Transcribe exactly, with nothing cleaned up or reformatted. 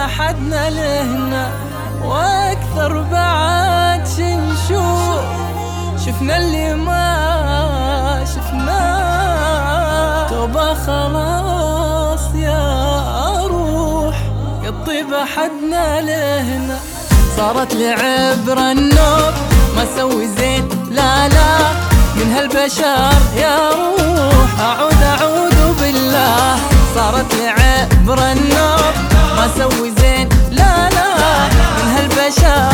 حدنا لهنا واكثر بعد شنشوف، شفنا اللي ما شفناه. توبة خلاص يا روح الطيبة حدنا لهنا، صارت لعبرة النوب ما سوي زين لا لا من هالبشر يا روح. أعود أعوذ بالله، صارت لعبرة النوب ما سوي زين لا لا من هالبشر